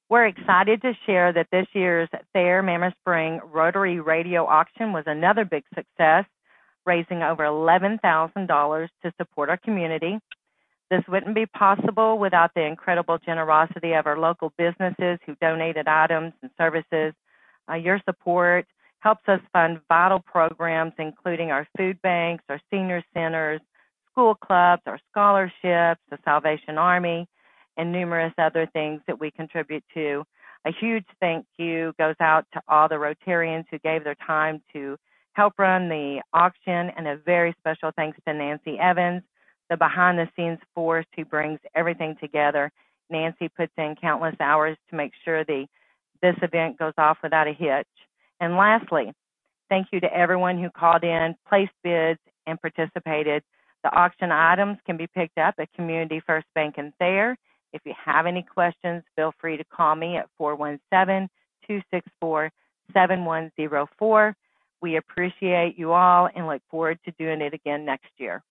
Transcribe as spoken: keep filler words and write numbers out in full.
We're excited to share that this year's Thayer Mammoth Spring Rotary Radio Auction was another big success, raising over eleven thousand dollars to support our community. This wouldn't be possible without the incredible generosity of our local businesses who donated items and services. Uh, your support helps us fund vital programs, including our food banks, our senior centers, school clubs, our scholarships, the Salvation Army, and numerous other things that we contribute to. A huge thank you goes out to all the Rotarians who gave their time to help run the auction, and a very special thanks to Nancy Evans, the behind-the-scenes force who brings everything together. Nancy puts in countless hours to make sure the this event goes off without a hitch. And lastly, thank you to everyone who called in, placed bids, and participated. The auction items can be picked up at Community First Bank in Thayer. If you have any questions, feel free to call me at four one seven, two six four, seven one zero four. We appreciate you all and look forward to doing it again next year.